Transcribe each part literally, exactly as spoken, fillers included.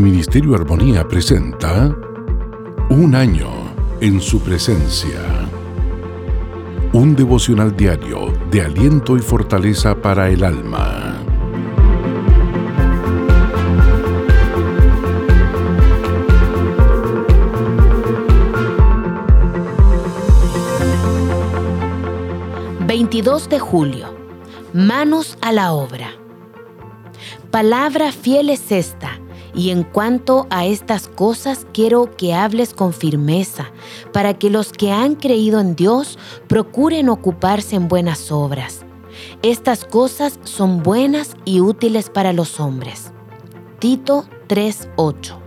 Ministerio Armonía presenta Un año en su presencia. Un devocional diario de aliento y fortaleza para el alma. veintidós de julio. Manos a la obra. Palabra fiel es esta, y en cuanto a estas cosas quiero que hables con firmeza, para que los que han creído en Dios procuren ocuparse en buenas obras. Estas cosas son buenas y útiles para los hombres. Tito tres ocho.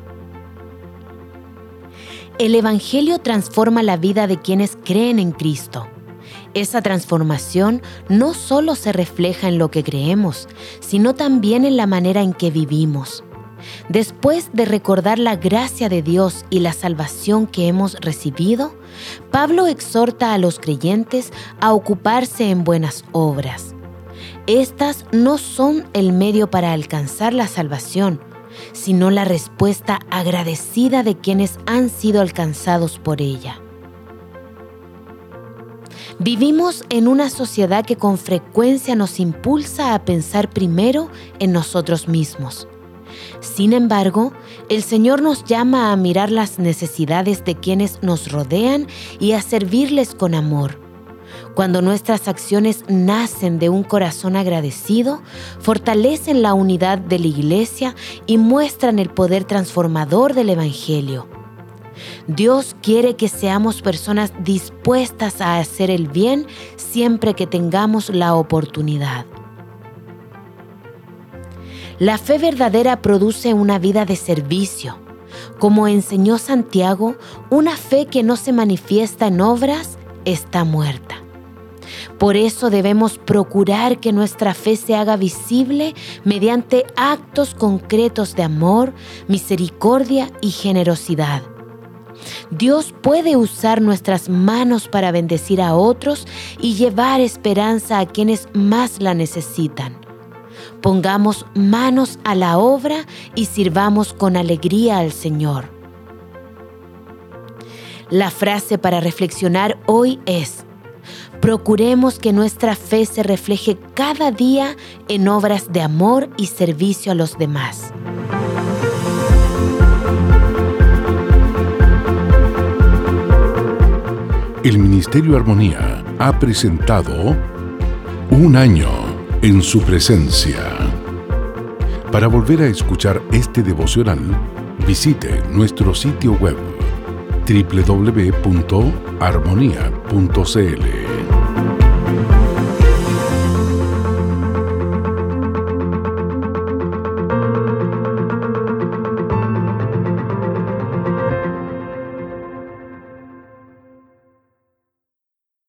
El Evangelio transforma la vida de quienes creen en Cristo. Esa transformación no solo se refleja en lo que creemos, sino también en la manera en que vivimos. Después de recordar la gracia de Dios y la salvación que hemos recibido, Pablo exhorta a los creyentes a ocuparse en buenas obras. Estas no son el medio para alcanzar la salvación, sino la respuesta agradecida de quienes han sido alcanzados por ella. Vivimos en una sociedad que con frecuencia nos impulsa a pensar primero en nosotros mismos. Sin embargo, el Señor nos llama a mirar las necesidades de quienes nos rodean y a servirles con amor. Cuando nuestras acciones nacen de un corazón agradecido, fortalecen la unidad de la Iglesia y muestran el poder transformador del Evangelio. Dios quiere que seamos personas dispuestas a hacer el bien siempre que tengamos la oportunidad. La fe verdadera produce una vida de servicio. Como enseñó Santiago, una fe que no se manifiesta en obras está muerta. Por eso debemos procurar que nuestra fe se haga visible mediante actos concretos de amor, misericordia y generosidad. Dios puede usar nuestras manos para bendecir a otros y llevar esperanza a quienes más la necesitan. Pongamos manos a la obra y sirvamos con alegría al Señor. La frase para reflexionar hoy es: procuremos que nuestra fe se refleje cada día en obras de amor y servicio a los demás. El Ministerio Armonía ha presentado Un año en su presencia. Para volver a escuchar este devocional, visite nuestro sitio web doble u doble u doble u punto armonía punto c l.